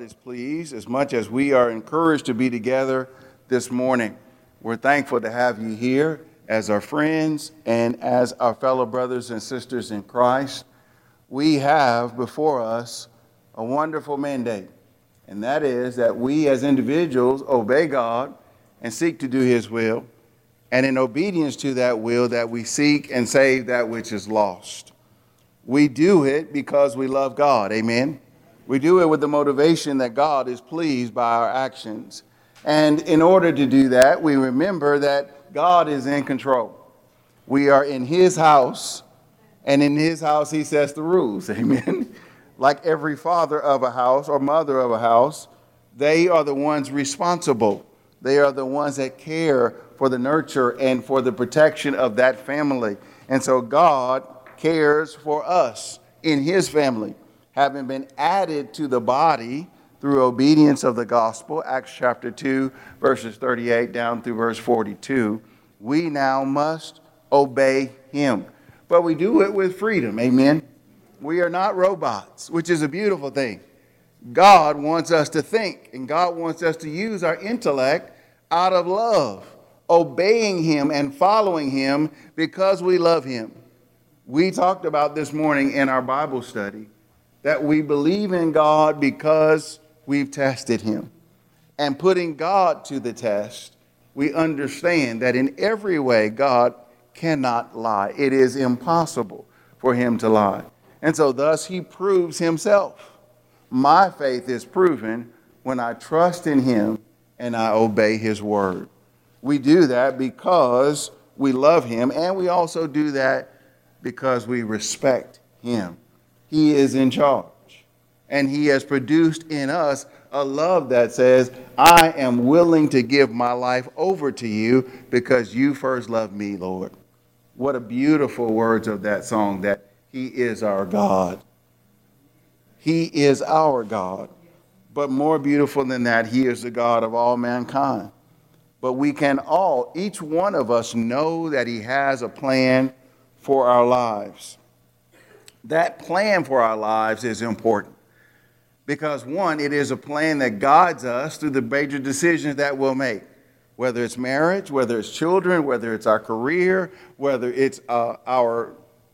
is pleased as much as we are encouraged to be together this morning. We're thankful to have you here as our friends and as our fellow brothers and sisters in Christ. We have before us a wonderful mandate, and that is that we as individuals obey God and seek to do His will, and in obedience to that will that we seek and save that which is lost. We do it because we love God, amen? We do it with the motivation that God is pleased by our actions. And in order to do that, we remember that God is in control. We are in His house, and in His house He sets the rules, amen? Like every father of a house or mother of a house, they are the ones responsible. They are the ones that care for the nurture and for the protection of that family. And so God cares for us in His family, having been added to the body through obedience of the gospel, Acts chapter 2, verses 38 down through verse 42. We now must obey Him. But we do it with freedom, amen? We are not robots, which is a beautiful thing. God wants us to think, and God wants us to use our intellect out of love, obeying Him and following Him because we love Him. We talked about this morning in our Bible study that we believe in God because we've tested Him. And putting God to the test, we understand that in every way God cannot lie. It is impossible for Him to lie. And so thus He proves Himself. My faith is proven when I trust in Him and I obey His word. We do that because we love Him, and we also do that because we respect Him. He is in charge, and He has produced in us a love that says, I am willing to give my life over to you because you first loved me, Lord. What a beautiful words of that song, that He is our God. He is our God. But more beautiful than that, He is the God of all mankind. But we can all, each one of us, know that He has a plan for our lives. That plan for our lives is important because, one, it is a plan that guides us through the major decisions that we'll make, whether it's marriage, whether it's children, whether it's our career, whether it's our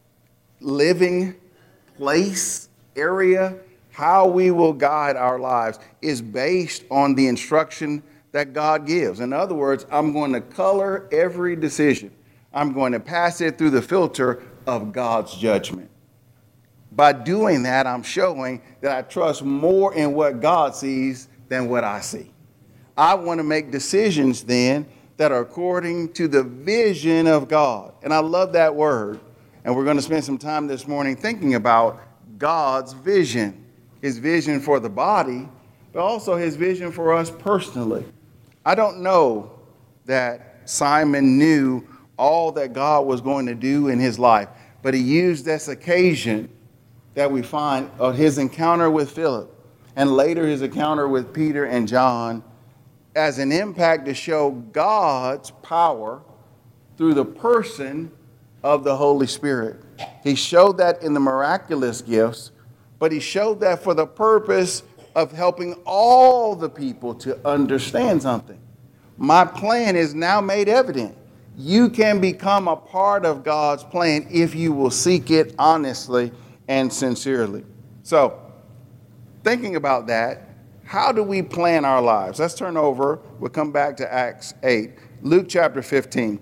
living place, area. How we will guide our lives is based on the instruction that God gives. In other words, I'm going to color every decision. I'm going to pass it through the filter of God's judgment. By doing that, I'm showing that I trust more in what God sees than what I see. I want to make decisions then that are according to the vision of God. And I love that word. And we're going to spend some time this morning thinking about God's vision. His vision for the body, but also His vision for us personally. I don't know that Simon knew all that God was going to do in his life, but he used this occasion that we find of his encounter with Philip and later his encounter with Peter and John as an impact to show God's power through the person of the Holy Spirit. He showed that in the miraculous gifts, but he showed that for the purpose of helping all the people to understand something. My plan is now made evident. You can become a part of God's plan if you will seek it honestly and sincerely. So, thinking about that, how do we plan our lives? Let's turn over. We'll come back to Acts 8. Luke chapter 15.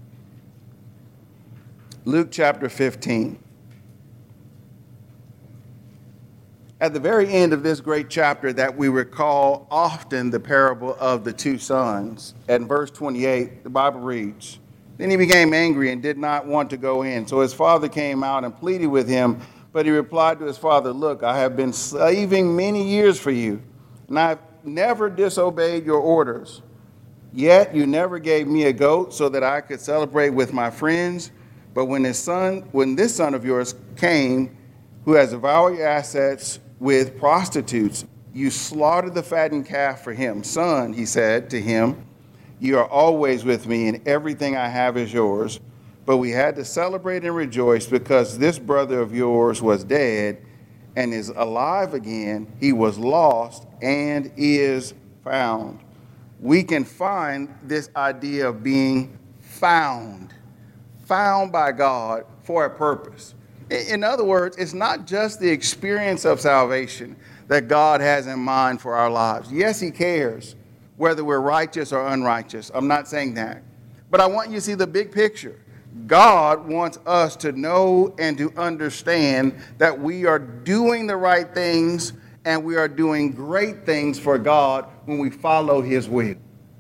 Luke chapter 15. At the very end of this great chapter that we recall often the parable of the two sons, at verse 28, the Bible reads, Then he became angry and did not want to go in. So his father came out and pleaded with him, but he replied to his father, Look, I have been slaving many years for you, and I have never disobeyed your orders. Yet you never gave me a goat so that I could celebrate with my friends. But when this son of yours came, who has devoured your assets with prostitutes, you slaughtered the fattened calf for him. Son, he said to him, you are always with me, and everything I have is yours. But we had to celebrate and rejoice because this brother of yours was dead and is alive again. He was lost and is found. We can find this idea of being found by God for a purpose. In other words, it's not just the experience of salvation that God has in mind for our lives. Yes, he cares whether we're righteous or unrighteous. I'm not saying that. But I want you to see the big picture. God wants us to know and to understand that we are doing the right things and we are doing great things for God when we follow his will.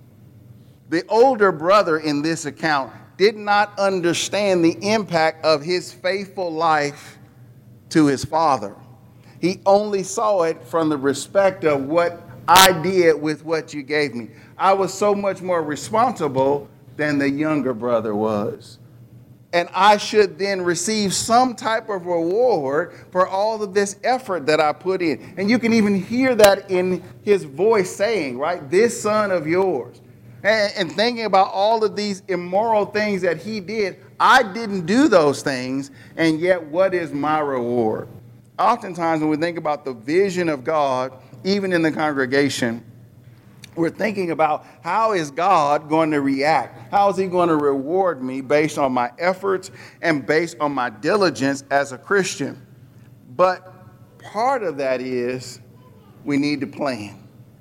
The older brother in this account did not understand the impact of his faithful life to his father. He only saw it from the respect of what I did with what you gave me. I was so much more responsible than the younger brother was. And I should then receive some type of reward for all of this effort that I put in. And you can even hear that in his voice saying, right, this son of yours. And thinking about all of these immoral things that he did, I didn't do those things, and yet what is my reward? Oftentimes when we think about the vision of God, even in the congregation, we're thinking about how is God going to react? How is he going to reward me based on my efforts and based on my diligence as a Christian? But part of that is we need to plan.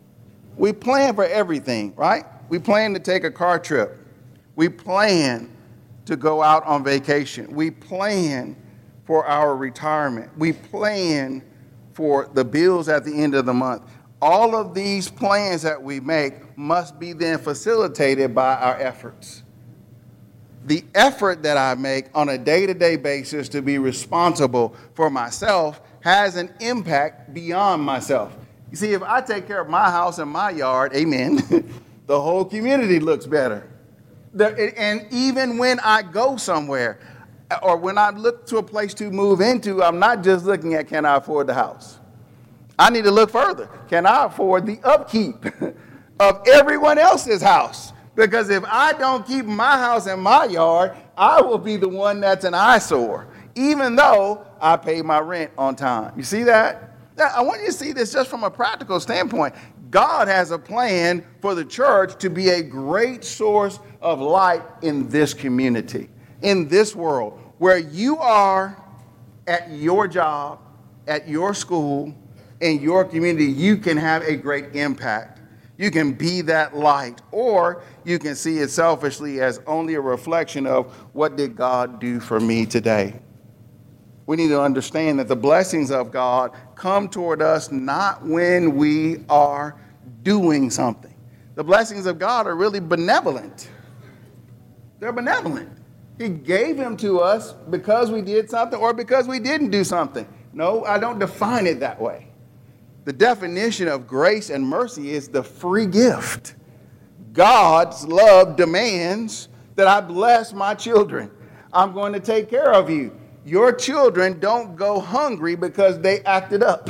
We plan for everything, right? We plan to take a car trip. We plan to go out on vacation. We plan for our retirement. We plan for the bills at the end of the month. All of these plans that we make must be then facilitated by our efforts. The effort that I make on a day-to-day basis to be responsible for myself has an impact beyond myself. You see, if I take care of my house and my yard, amen, the whole community looks better. And even when I go somewhere or when I look to a place to move into, I'm not just looking at, can I afford the house? I need to look further. Can I afford the upkeep of everyone else's house? Because if I don't keep my house and my yard, I will be the one that's an eyesore, even though I pay my rent on time. You see that? I want you to see this just from a practical standpoint. God has a plan for the church to be a great source of light in this community, in this world, where you are at your job, at your school, in your community. You can have a great impact. You can be that light, or you can see it selfishly as only a reflection of what did God do for me today. We need to understand that the blessings of God come toward us not when we are doing something. The blessings of God are really benevolent. They're benevolent. He gave them to us because we did something or because we didn't do something. No, I don't define it that way. The definition of grace and mercy is the free gift. God's love demands that I bless my children. I'm going to take care of you. Your children don't go hungry because they acted up.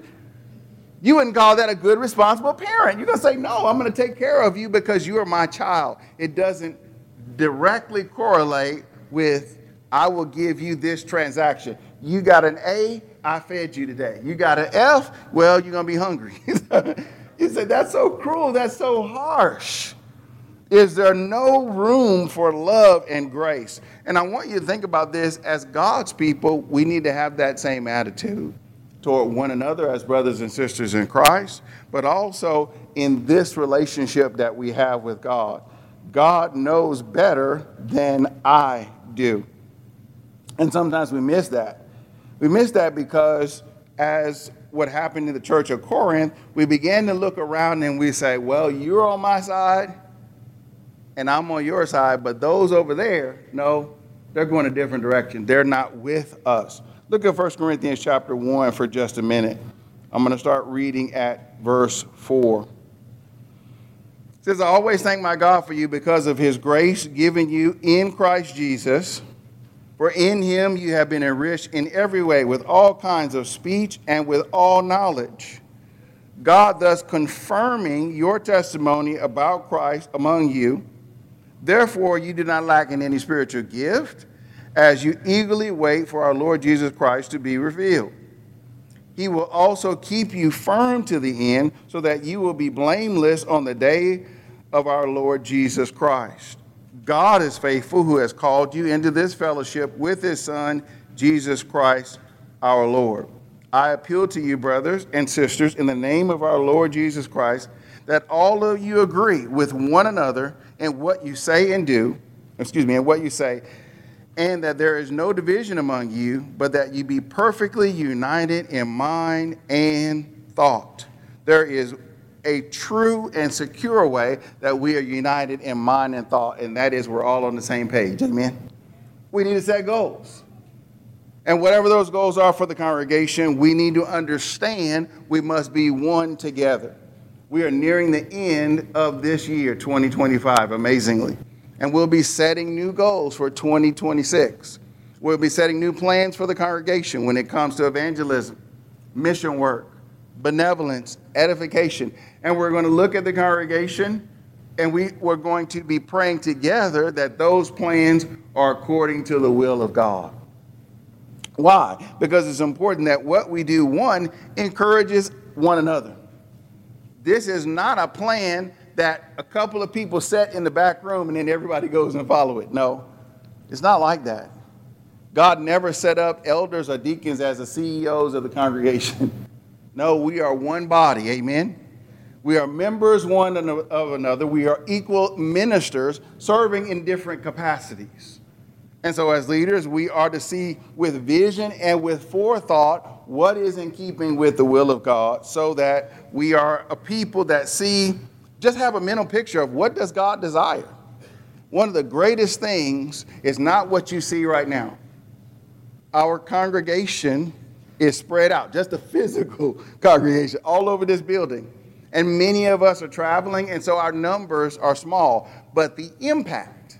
You wouldn't call that a good, responsible parent. You're going to say, no, I'm going to take care of you because you are my child. It doesn't directly correlate with, I will give you this transaction. You got an A, I fed you today. You got an F, well, you're going to be hungry. He said, that's so cruel. That's so harsh. Is there no room for love and grace? And I want you to think about this. As God's people, we need to have that same attitude toward one another as brothers and sisters in Christ, but also in this relationship that we have with God. God knows better than I do. And sometimes we miss that. We miss that because as what happened in the church of Corinth, we began to look around and we say, well, you're on my side and I'm on your side, but those over there, no, they're going a different direction. They're not with us. Look at 1 Corinthians chapter 1 for just a minute. I'm going to start reading at verse 4. It says, I always thank my God for you because of his grace given you in Christ Jesus. For in him you have been enriched in every way with all kinds of speech and with all knowledge. God thus confirming your testimony about Christ among you. Therefore you do not lack in any spiritual gift, as you eagerly wait for our Lord Jesus Christ to be revealed. He will also keep you firm to the end so that you will be blameless on the day of our Lord Jesus Christ. God is faithful, who has called you into this fellowship with his Son, Jesus Christ, our Lord. I appeal to you, brothers and sisters, in the name of our Lord Jesus Christ, that all of you agree with one another in what you say and do, and what you say, and that there is no division among you, but that you be perfectly united in mind and thought. There is a true and secure way that we are united in mind and thought, and that is we're all on the same page. Amen. We need to set goals. And whatever those goals are for the congregation, we need to understand we must be one together. We are nearing the end of this year, 2025, amazingly. And we'll be setting new goals for 2026. We'll be setting new plans for the congregation when it comes to evangelism, mission work, benevolence, edification. And we're going to look at the congregation, and we're going to be praying together that those plans are according to the will of God. Why? Because it's important that what we do, one, encourages one another. This is not a plan that a couple of people set in the back room and then everybody goes and follow it. No, it's not like that. God never set up elders or deacons as the CEOs of the congregation. No, we are one body. Amen. We are members one of another. We are equal ministers serving in different capacities. And so as leaders, we are to see with vision and with forethought what is in keeping with the will of God, so that we are a people that just have a mental picture of what does God desire. One of the greatest things is not what you see right now. Our congregation is spread out, just a physical congregation all over this building. And many of us are traveling, and so our numbers are small. But the impact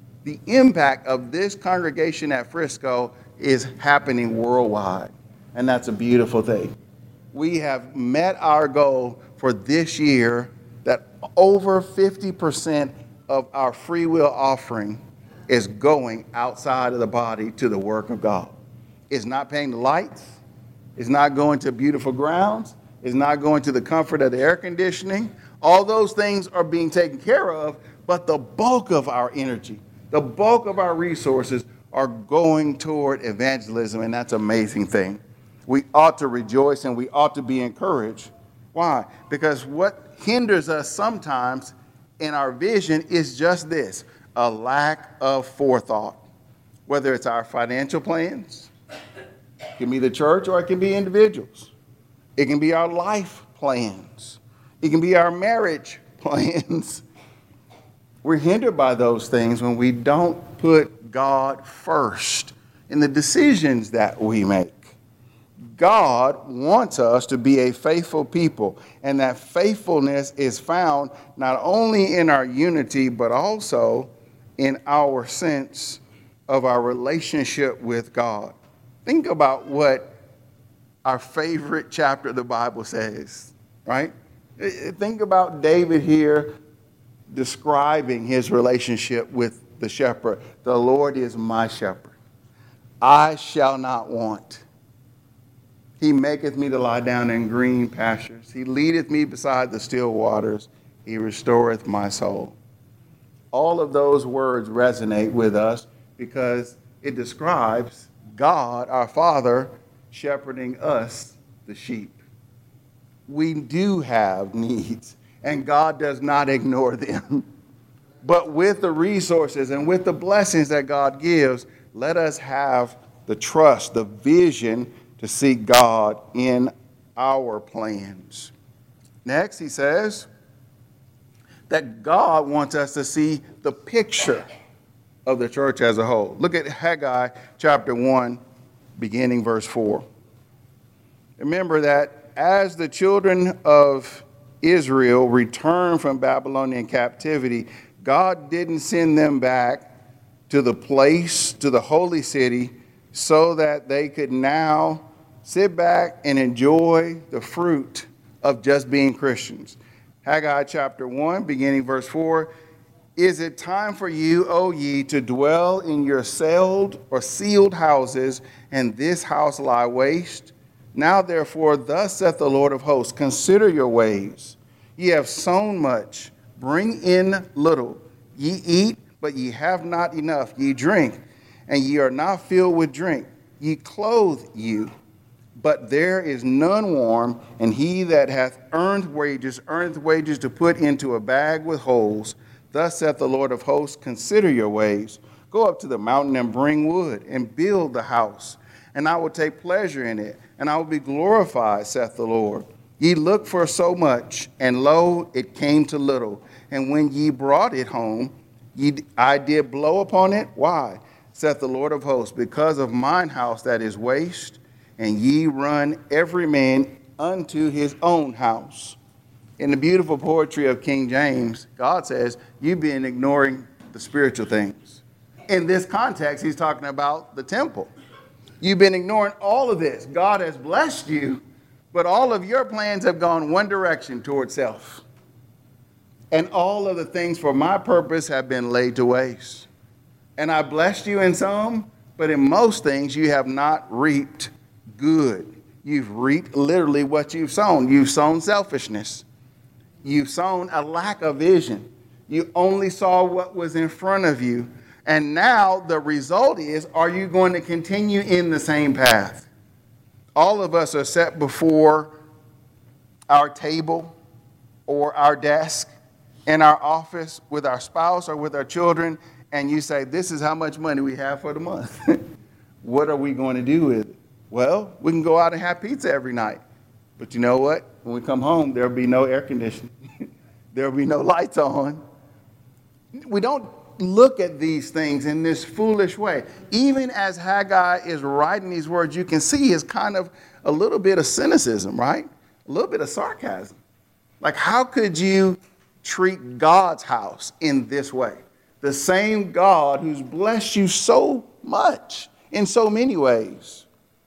of this congregation at Frisco is happening worldwide. And that's a beautiful thing. We have met our goal for this year that over 50% of our free will offering is going outside of the body to the work of God. It's not paying the lights. It's not going to beautiful grounds. It's not going to the comfort of the air conditioning. All those things are being taken care of, but the bulk of our energy, the bulk of our resources are going toward evangelism, and that's an amazing thing. We ought to rejoice and we ought to be encouraged. Why? Because what hinders us sometimes in our vision is just this: a lack of forethought. Whether it's our financial plans, it can be the church or it can be individuals. It can be our life plans. It can be our marriage plans. We're hindered by those things when we don't put God first in the decisions that we make. God wants us to be a faithful people, and that faithfulness is found not only in our unity, but also in our sense of our relationship with God. Think about what our favorite chapter of the Bible says, right? Think about David here describing his relationship with the shepherd. The Lord is my shepherd. I shall not want. He maketh me to lie down in green pastures. He leadeth me beside the still waters. He restoreth my soul. All of those words resonate with us because it describes God, our Father, shepherding us, the sheep. We do have needs, and God does not ignore them. But with the resources and with the blessings that God gives, let us have the trust, the vision to seek God in our plans. Next, he says that God wants us to see the picture of the church as a whole. Look at Haggai chapter 1, beginning verse 4. Remember that as the children of Israel returned from Babylonian captivity, God didn't send them back to the place, to the holy city, so that they could now sit back and enjoy the fruit of just being Christians. Haggai chapter 1, beginning verse 4, is it time for you, O ye, to dwell in your sealed houses, and this house lie waste? Now therefore, thus saith the Lord of hosts, consider your ways. Ye have sown much, bring in little. Ye eat, but ye have not enough. Ye drink, and ye are not filled with drink. Ye clothe you, but there is none warm. And he that hath earned wages to put into a bag with holes. Thus saith the Lord of hosts, consider your ways. Go up to the mountain and bring wood, and build the house, and I will take pleasure in it, and I will be glorified, saith the Lord. Ye looked for so much, and lo, it came to little. And when ye brought it home, I did blow upon it. Why? Saith the Lord of hosts, because of mine house that is waste, and ye run every man unto his own house. In the beautiful poetry of King James, God says, you've been ignoring the spiritual things. In this context, he's talking about the temple. You've been ignoring all of this. God has blessed you, but all of your plans have gone one direction toward self. And all of the things for my purpose have been laid to waste. And I blessed you in some, but in most things you have not reaped good. You've reaped literally what you've sown. You've sown selfishness. You've sown a lack of vision. You only saw what was in front of you. And now the result is, are you going to continue in the same path? All of us are set before our table or our desk in our office with our spouse or with our children, and you say, this is how much money we have for the month. What are we going to do with it? Well, we can go out and have pizza every night. But you know what? When we come home, there'll be no air conditioning. There'll be no lights on. We don't look at these things in this foolish way. Even as Haggai is writing these words, you can see it's kind of a little bit of cynicism, right? A little bit of sarcasm. Like, how could you treat God's house in this way? The same God who's blessed you so much in so many ways.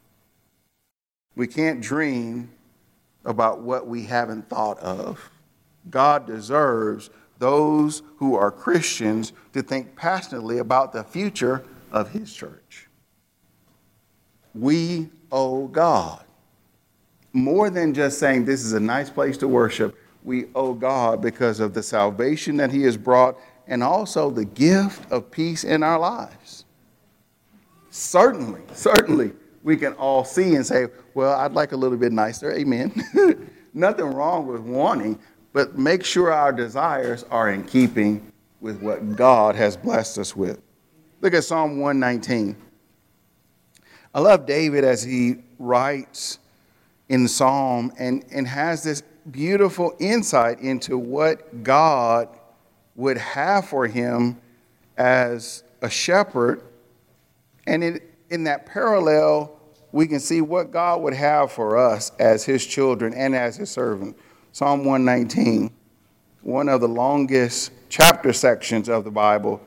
We can't dream about what we haven't thought of. God deserves those who are Christians to think passionately about the future of his church. We owe God more than just saying this is a nice place to worship. We owe God because of the salvation that he has brought and also the gift of peace in our lives. Certainly, we can all see and say, well, I'd like a little bit nicer. Amen. Nothing wrong with wanting, but make sure our desires are in keeping with what God has blessed us with. Look at Psalm 119. I love David as he writes in the Psalm and has this beautiful insight into what God would have for him as a shepherd. And in that parallel, we can see what God would have for us as his children and as his servant. Psalm 119, one of the longest chapter sections of the Bible.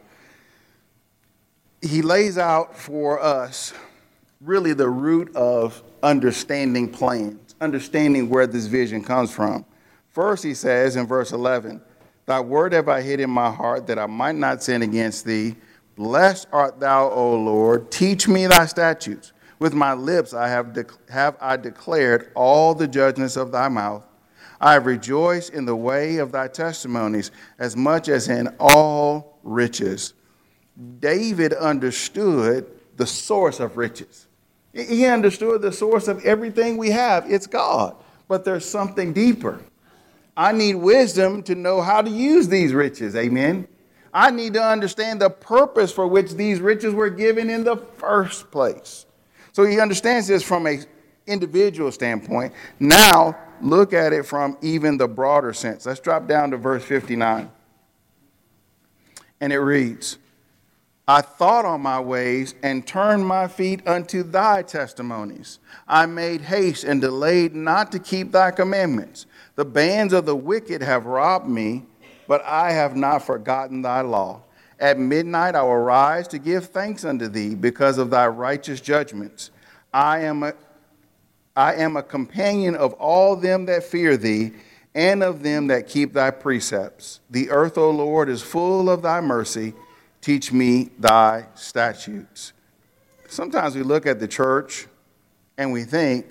He lays out for us really the root of understanding plans, understanding where this vision comes from. First, he says in verse 11, thy word have I hid in my heart that I might not sin against thee. Blessed art thou, O Lord. Teach me thy statutes. With my lips I have declared all the judgments of thy mouth. I have rejoiced in the way of thy testimonies as much as in all riches. David understood the source of riches. He understood the source of everything we have. It's God. But there's something deeper. I need wisdom to know how to use these riches. Amen. I need to understand the purpose for which these riches were given in the first place. So he understands this from an individual standpoint. Now, look at it from even the broader sense. Let's drop down to verse 59. And it reads, I thought on my ways and turned my feet unto thy testimonies. I made haste and delayed not to keep thy commandments. The bands of the wicked have robbed me, but I have not forgotten thy law. At midnight I will rise to give thanks unto thee because of thy righteous judgments. I am a companion of all them that fear thee, and of them that keep thy precepts. The earth, O Lord, is full of thy mercy. Teach me thy statutes. Sometimes we look at the church and we think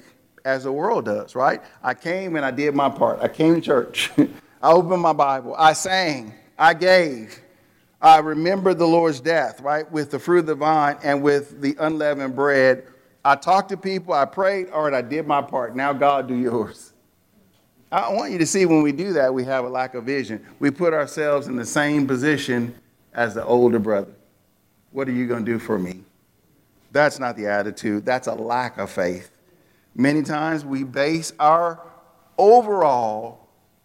as the world does, right? I came and I did my part. I came to church. I opened my Bible. I sang. I gave. I remembered the Lord's death, right, with the fruit of the vine and with the unleavened bread. I talked to people. I prayed. All right, I did my part. Now, God, do yours. I want you to see when we do that, we have a lack of vision. We put ourselves in the same position as the older brother. What are you going to do for me? That's not the attitude. That's a lack of faith. Many times we base our overall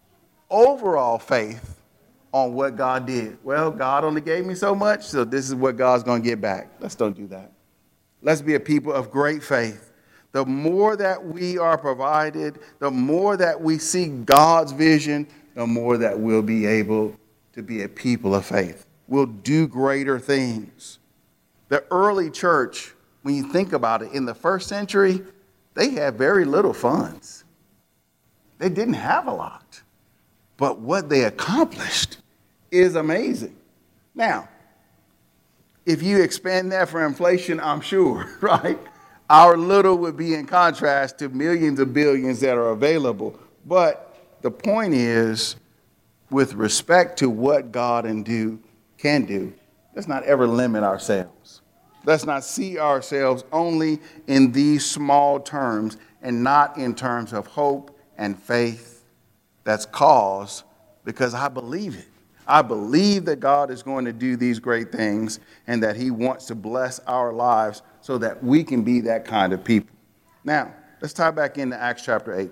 faith on what God did. Well, God only gave me so much, so this is what God's going to get back. Let's don't do that. Let's be a people of great faith. The more that we are provided, the more that we see God's vision, the more that we'll be able to be a people of faith. We'll do greater things. The early church, when you think about it, in the first century, they had very little funds. They didn't have a lot. But what they accomplished is amazing. Now, if you expand that for inflation, I'm sure, right? Our little would be in contrast to millions of billions that are available. But the point is, with respect to what God can do, let's not ever limit ourselves. Let's not see ourselves only in these small terms and not in terms of hope and faith that's caused because I believe it. I believe that God is going to do these great things and that he wants to bless our lives so that we can be that kind of people. Now, let's tie back into Acts chapter 8.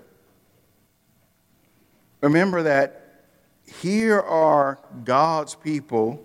Remember that here are God's people,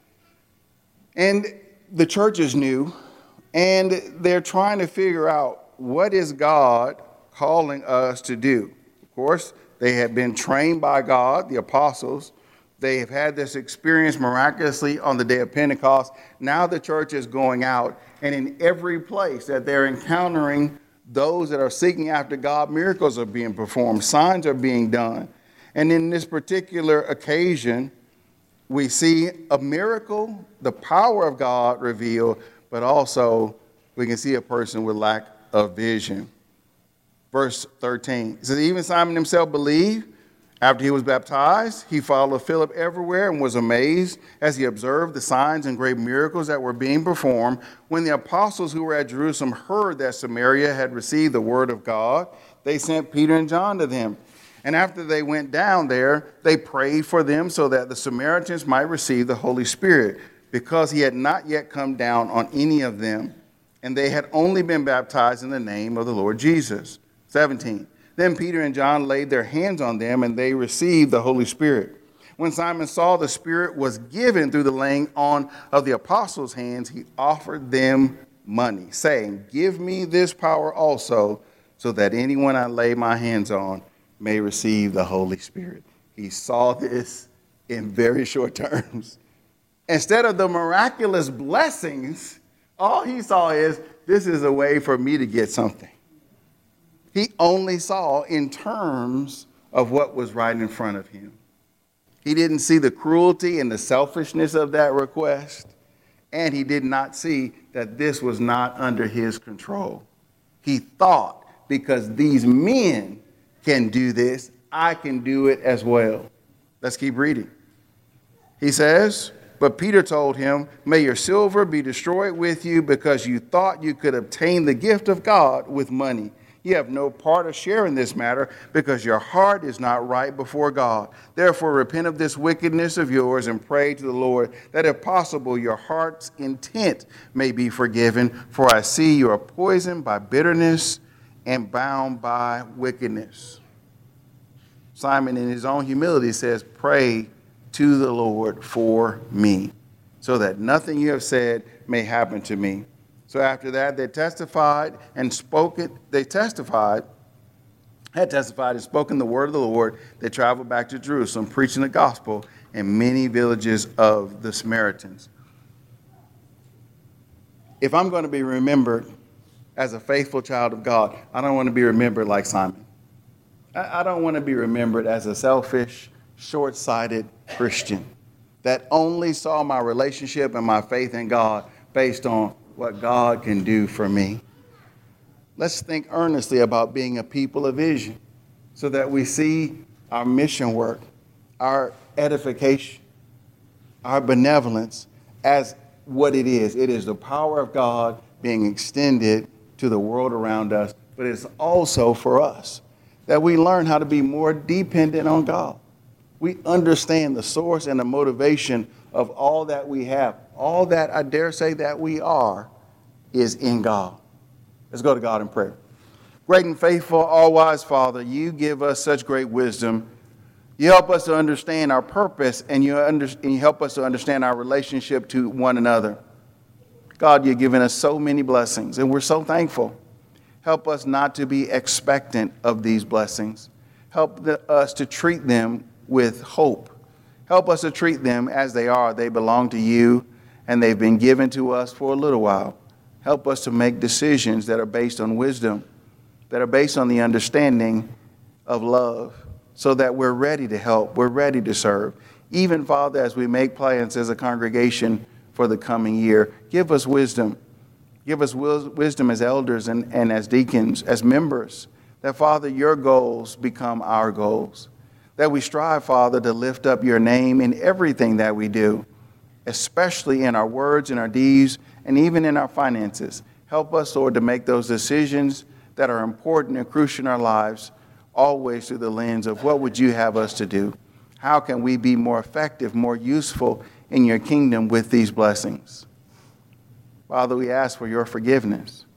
and the church is new, and they're trying to figure out what is God calling us to do. Of course, they had been trained by God, the apostles. They have had this experience miraculously on the day of Pentecost. Now the church is going out, and in every place that they're encountering those that are seeking after God, miracles are being performed, signs are being done. And in this particular occasion, we see a miracle, the power of God revealed, but also we can see a person with lack of vision. Verse 13, it says, even Simon himself believed. After he was baptized, he followed Philip everywhere and was amazed as he observed the signs and great miracles that were being performed. When the apostles who were at Jerusalem heard that Samaria had received the word of God, they sent Peter and John to them. And after they went down there, they prayed for them so that the Samaritans might receive the Holy Spirit, because he had not yet come down on any of them, and they had only been baptized in the name of the Lord Jesus. 17. Then Peter and John laid their hands on them, and they received the Holy Spirit. When Simon saw the Spirit was given through the laying on of the apostles' hands, he offered them money, saying, give me this power also, so that anyone I lay my hands on may receive the Holy Spirit. He saw this in very short terms. Instead of the miraculous blessings, all he saw is, this is a way for me to get something. He only saw in terms of what was right in front of him. He didn't see the cruelty and the selfishness of that request, and he did not see that this was not under his control. He thought, because these men can do this, I can do it as well. Let's keep reading. He says, but Peter told him, may your silver be destroyed with you, because you thought you could obtain the gift of God with money. You have no part or share in this matter, because your heart is not right before God. Therefore, repent of this wickedness of yours and pray to the Lord that, if possible, your heart's intent may be forgiven. For I see you are poisoned by bitterness and bound by wickedness. Simon, in his own humility, says, pray to the Lord for me, so that nothing you have said may happen to me. So after that, they testified and spoken the word of the Lord. They traveled back to Jerusalem, preaching the gospel in many villages of the Samaritans. If I'm going to be remembered as a faithful child of God, I don't want to be remembered like Simon. I don't want to be remembered as a selfish, short-sighted Christian that only saw my relationship and my faith in God based on what God can do for me. Let's think earnestly about being a people of vision so that we see our mission work, our edification, our benevolence as what it is. It is the power of God being extended to the world around us, but it's also for us that we learn how to be more dependent on God. We understand the source and the motivation of all that we have. All that I dare say that we are is in God. Let's go to God in prayer. Great and faithful, all-wise Father, you give us such great wisdom. You help us to understand our purpose, and you help us to understand our relationship to one another. God, you've given us so many blessings, and we're so thankful. Help us not to be expectant of these blessings. Help us to treat them with hope. Help us to treat them as they are. They belong to you, and they've been given to us for a little while. Help us to make decisions that are based on wisdom, that are based on the understanding of love, so that we're ready to help, we're ready to serve. Even, Father, as we make plans as a congregation for the coming year, give us wisdom. Give us wisdom as elders and as deacons, as members, that, Father, your goals become our goals. That we strive, Father, to lift up your name in everything that we do, especially in our words and our deeds and even in our finances. Help us, Lord, to make those decisions that are important and crucial in our lives, always through the lens of what would you have us to do? How can we be more effective, more useful in your kingdom with these blessings? Father, we ask for your forgiveness,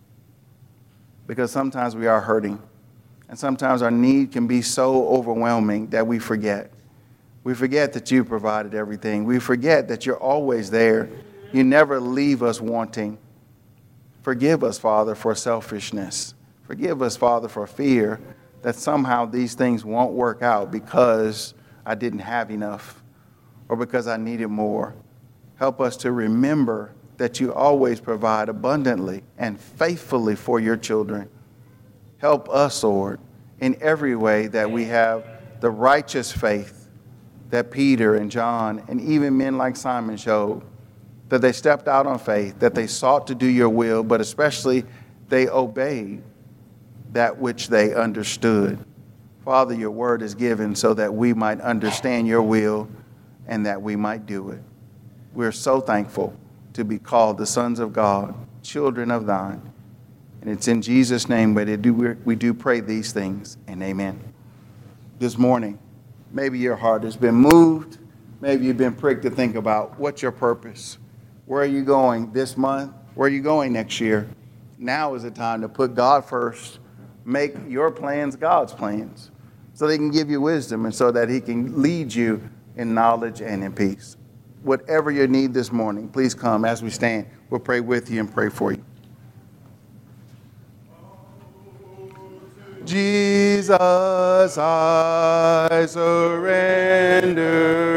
because sometimes we are hurting, and sometimes our need can be so overwhelming that we forget. We forget that you provided everything. We forget that you're always there. You never leave us wanting. Forgive us, Father, for selfishness. Forgive us, Father, for fear that somehow these things won't work out because I didn't have enough or because I needed more. Help us to remember that you always provide abundantly and faithfully for your children. Help us, Lord, in every way that we have the righteous faith that Peter and John and even men like Simon showed, that they stepped out on faith, that they sought to do your will, but especially they obeyed that which they understood. Father, your word is given so that we might understand your will and that we might do it. We're so thankful to be called the sons of God, children of thine. And it's in Jesus' name we do pray these things, and amen. This morning, maybe your heart has been moved. Maybe you've been pricked to think about what's your purpose? Where are you going this month? Where are you going next year? Now is the time to put God first. Make your plans God's plans so that he can give you wisdom and so that he can lead you in knowledge and in peace. Whatever your need this morning, please come as we stand. We'll pray with you and pray for you. Jesus, I surrender.